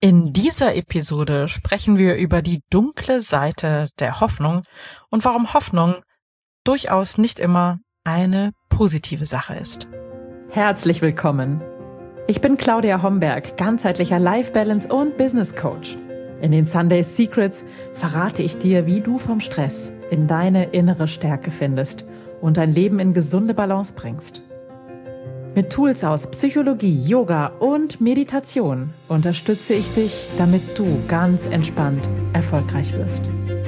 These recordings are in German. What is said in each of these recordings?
In dieser Episode sprechen wir über die dunkle Seite der Hoffnung und warum Hoffnung durchaus nicht immer eine positive Sache ist. Herzlich willkommen. Ich bin Claudia Homberg, ganzheitlicher Life Balance und Business Coach. In den Sunday Secrets verrate ich dir, wie du vom Stress in deine innere Stärke findest und dein Leben in gesunde Balance bringst. Mit Tools aus Psychologie, Yoga und Meditation unterstütze ich dich, damit du ganz entspannt erfolgreich wirst.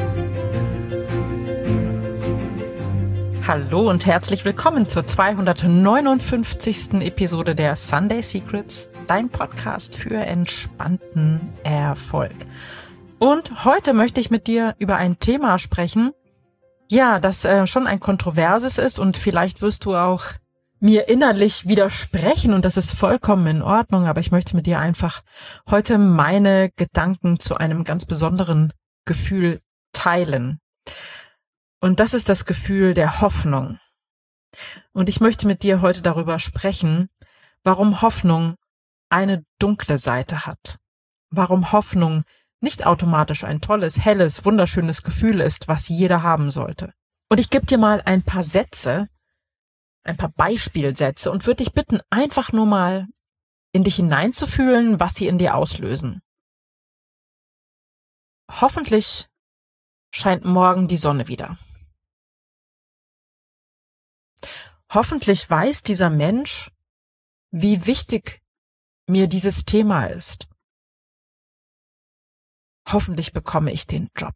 Hallo und herzlich willkommen zur 259. Episode der Sunday Secrets, dein Podcast für entspannten Erfolg. Und heute möchte ich mit dir über ein Thema sprechen, das schon ein kontroverses ist und vielleicht wirst du auch mir innerlich widersprechen und das ist vollkommen in Ordnung, aber ich möchte mit dir einfach heute meine Gedanken zu einem ganz besonderen Gefühl teilen. Und das ist das Gefühl der Hoffnung. Und ich möchte mit dir heute darüber sprechen, warum Hoffnung eine dunkle Seite hat. Warum Hoffnung nicht automatisch ein tolles, helles, wunderschönes Gefühl ist, was jeder haben sollte. Und ich gebe dir mal ein paar Beispielsätze und würde dich bitten, einfach nur mal in dich hineinzufühlen, was sie in dir auslösen. Hoffentlich scheint morgen die Sonne wieder. Hoffentlich weiß dieser Mensch, wie wichtig mir dieses Thema ist. Hoffentlich bekomme ich den Job.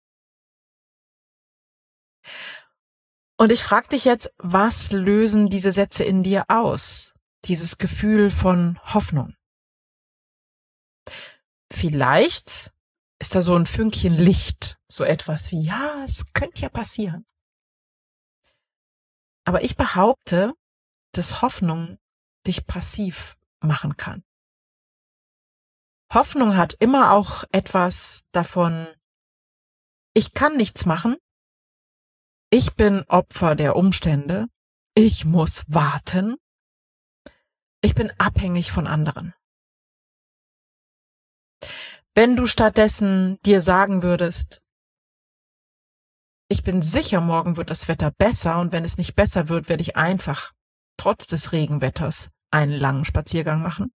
Und ich frage dich jetzt, was lösen diese Sätze in dir aus? Dieses Gefühl von Hoffnung. Vielleicht ist da so ein Fünkchen Licht, so etwas wie, ja, es könnte ja passieren. Aber ich behaupte, dass Hoffnung dich passiv machen kann. Hoffnung hat immer auch etwas davon, ich kann nichts machen. Ich bin Opfer der Umstände. Ich muss warten. Ich bin abhängig von anderen. Wenn du stattdessen dir sagen würdest, ich bin sicher, morgen wird das Wetter besser und wenn es nicht besser wird, werde ich einfach trotz des Regenwetters einen langen Spaziergang machen.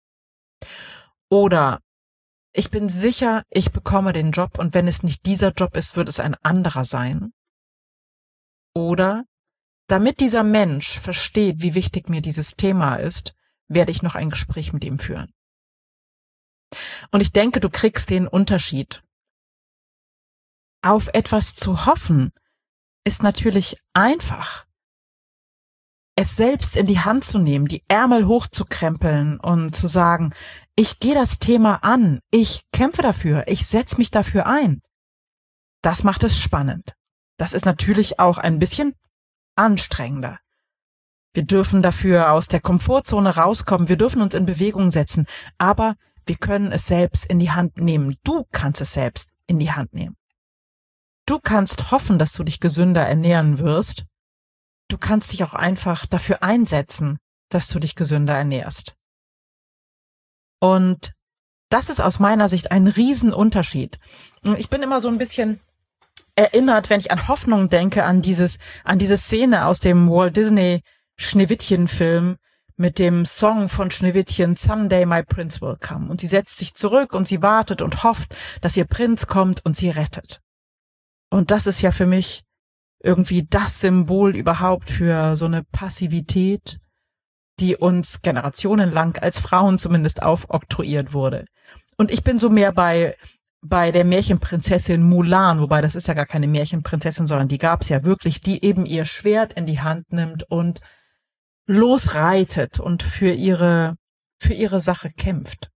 Oder ich bin sicher, ich bekomme den Job und wenn es nicht dieser Job ist, wird es ein anderer sein. Oder, damit dieser Mensch versteht, wie wichtig mir dieses Thema ist, werde ich noch ein Gespräch mit ihm führen. Und ich denke, du kriegst den Unterschied. Auf etwas zu hoffen, ist natürlich einfach. Es selbst in die Hand zu nehmen, die Ärmel hochzukrempeln und zu sagen, ich gehe das Thema an, ich kämpfe dafür, ich setze mich dafür ein. Das macht es spannend. Das ist natürlich auch ein bisschen anstrengender. Wir dürfen dafür aus der Komfortzone rauskommen, wir dürfen uns in Bewegung setzen, aber wir können es selbst in die Hand nehmen. Du kannst es selbst in die Hand nehmen. Du kannst hoffen, dass du dich gesünder ernähren wirst. Du kannst dich auch einfach dafür einsetzen, dass du dich gesünder ernährst. Und das ist aus meiner Sicht ein Riesenunterschied. Ich bin immer so ein bisschen erinnert, wenn ich an Hoffnung denke, an diese Szene aus dem Walt Disney Schneewittchen-Film mit dem Song von Schneewittchen, Someday my prince will come. Und sie setzt sich zurück und sie wartet und hofft, dass ihr Prinz kommt und sie rettet. Und das ist ja für mich irgendwie das Symbol überhaupt für so eine Passivität, die uns generationenlang als Frauen zumindest aufoktroyiert wurde. Und ich bin so mehr bei der Märchenprinzessin Mulan, wobei das ist ja gar keine Märchenprinzessin, sondern die gab es ja wirklich, die eben ihr Schwert in die Hand nimmt und losreitet und für ihre Sache kämpft.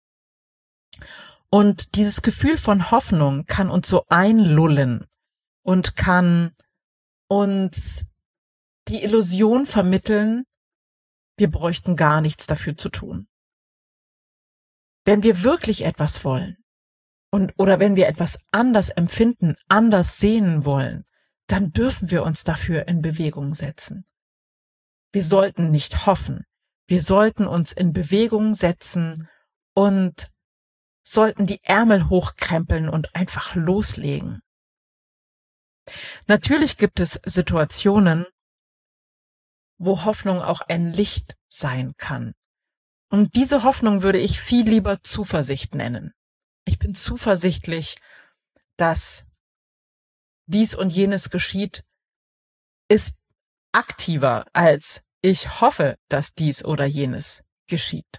Und dieses Gefühl von Hoffnung kann uns so einlullen und kann uns die Illusion vermitteln, wir bräuchten gar nichts dafür zu tun. Wenn wir wirklich etwas wollen, oder wenn wir etwas anders empfinden, anders sehen wollen, dann dürfen wir uns dafür in Bewegung setzen. Wir sollten nicht hoffen. Wir sollten uns in Bewegung setzen und sollten die Ärmel hochkrempeln und einfach loslegen. Natürlich gibt es Situationen, wo Hoffnung auch ein Licht sein kann. Und diese Hoffnung würde ich viel lieber Zuversicht nennen. Ich bin zuversichtlich, dass dies und jenes geschieht, ist aktiver als ich hoffe, dass dies oder jenes geschieht.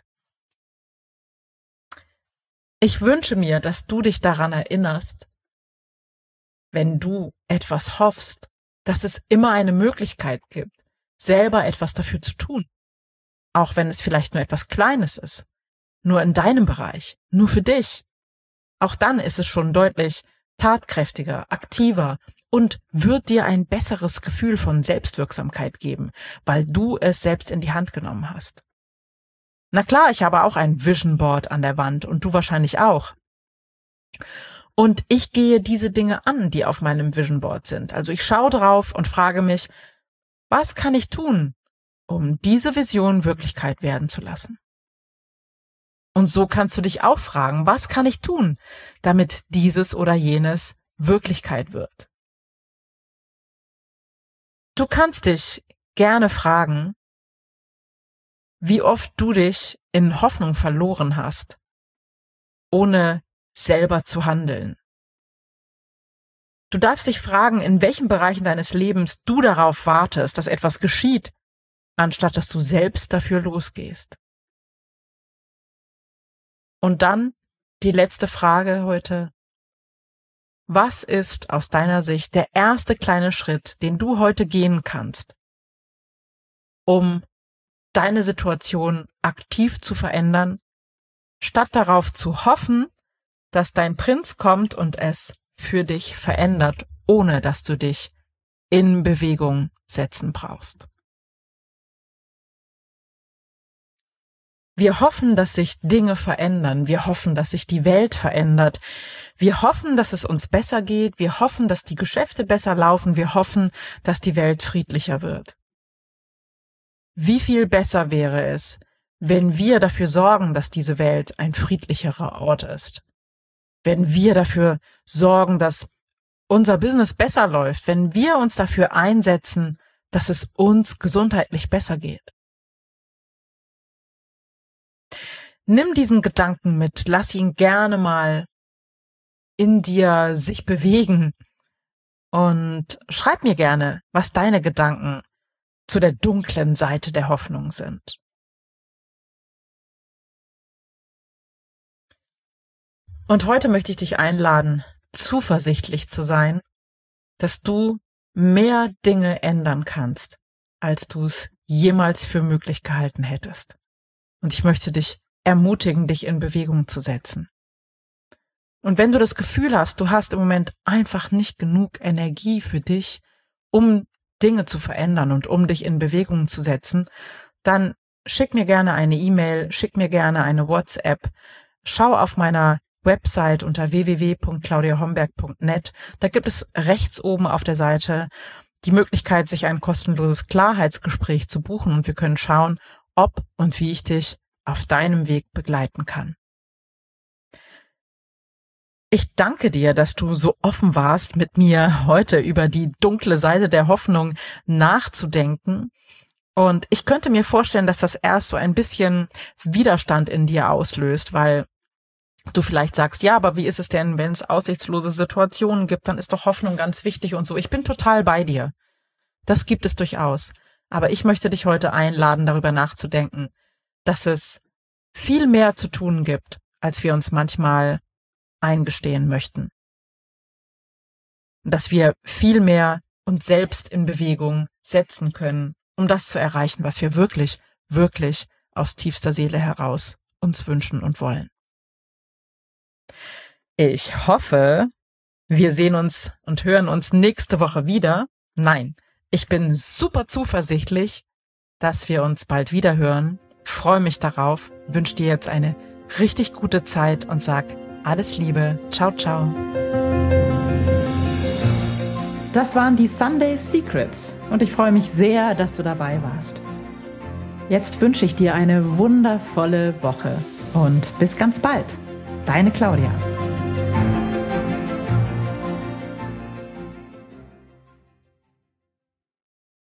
Ich wünsche mir, dass du dich daran erinnerst, wenn du etwas hoffst, dass es immer eine Möglichkeit gibt, selber etwas dafür zu tun. Auch wenn es vielleicht nur etwas Kleines ist. Nur in deinem Bereich. Nur für dich. Auch dann ist es schon deutlich tatkräftiger, aktiver und wird dir ein besseres Gefühl von Selbstwirksamkeit geben, weil du es selbst in die Hand genommen hast. Na klar, ich habe auch ein Vision Board an der Wand und du wahrscheinlich auch. Und ich gehe diese Dinge an, die auf meinem Vision Board sind. Also ich schaue drauf und frage mich, was kann ich tun, um diese Vision Wirklichkeit werden zu lassen? Und so kannst du dich auch fragen, was kann ich tun, damit dieses oder jenes Wirklichkeit wird? Du kannst dich gerne fragen, wie oft du dich in Hoffnung verloren hast, ohne selber zu handeln. Du darfst dich fragen, in welchen Bereichen deines Lebens du darauf wartest, dass etwas geschieht, anstatt dass du selbst dafür losgehst. Und dann die letzte Frage heute. Was ist aus deiner Sicht der erste kleine Schritt, den du heute gehen kannst, um deine Situation aktiv zu verändern, statt darauf zu hoffen, dass dein Prinz kommt und es für dich verändert, ohne dass du dich in Bewegung setzen brauchst? Wir hoffen, dass sich Dinge verändern. Wir hoffen, dass sich die Welt verändert. Wir hoffen, dass es uns besser geht. Wir hoffen, dass die Geschäfte besser laufen. Wir hoffen, dass die Welt friedlicher wird. Wie viel besser wäre es, wenn wir dafür sorgen, dass diese Welt ein friedlicherer Ort ist? Wenn wir dafür sorgen, dass unser Business besser läuft? Wenn wir uns dafür einsetzen, dass es uns gesundheitlich besser geht? Nimm diesen Gedanken mit, lass ihn gerne mal in dir sich bewegen und schreib mir gerne, was deine Gedanken zu der dunklen Seite der Hoffnung sind. Und heute möchte ich dich einladen, zuversichtlich zu sein, dass du mehr Dinge ändern kannst, als du es jemals für möglich gehalten hättest. Und ich möchte dich ermutigen, dich in Bewegung zu setzen. Und wenn du das Gefühl hast, du hast im Moment einfach nicht genug Energie für dich, um Dinge zu verändern und um dich in Bewegung zu setzen, dann schick mir gerne eine E-Mail, schick mir gerne eine WhatsApp, schau auf meiner Website unter www.claudiahomberg.net. Da gibt es rechts oben auf der Seite die Möglichkeit, sich ein kostenloses Klarheitsgespräch zu buchen und wir können schauen, ob und wie ich dich auf deinem Weg begleiten kann. Ich danke dir, dass du so offen warst, mit mir heute über die dunkle Seite der Hoffnung nachzudenken. Und ich könnte mir vorstellen, dass das erst so ein bisschen Widerstand in dir auslöst, weil du vielleicht sagst, ja, aber wie ist es denn, wenn es aussichtslose Situationen gibt, dann ist doch Hoffnung ganz wichtig und so. Ich bin total bei dir. Das gibt es durchaus. Aber ich möchte dich heute einladen, darüber nachzudenken, dass es viel mehr zu tun gibt, als wir uns manchmal eingestehen möchten. Dass wir viel mehr uns selbst in Bewegung setzen können, um das zu erreichen, was wir wirklich, wirklich aus tiefster Seele heraus uns wünschen und wollen. Ich hoffe, wir sehen uns und hören uns nächste Woche wieder. Nein, ich bin super zuversichtlich, dass wir uns bald wieder hören. Freue mich darauf, wünsche dir jetzt eine richtig gute Zeit und sag alles Liebe. Ciao, ciao. Das waren die Sunday Secrets und ich freue mich sehr, dass du dabei warst. Jetzt wünsche ich dir eine wundervolle Woche und bis ganz bald. Deine Claudia.